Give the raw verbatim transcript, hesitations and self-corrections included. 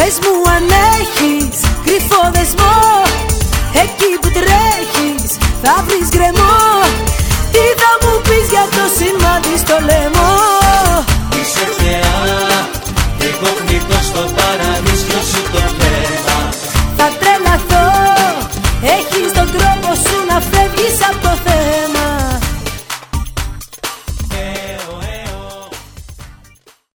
Πες μου αν έχεις κρυφό δεσμό, εκεί που τρέχεις θα βρεις γκρεμό. Τι θα μου πεις για το σημάδι στο λαιμό? Είσαι θεά, εγώ πνίγω στο παράδεισο.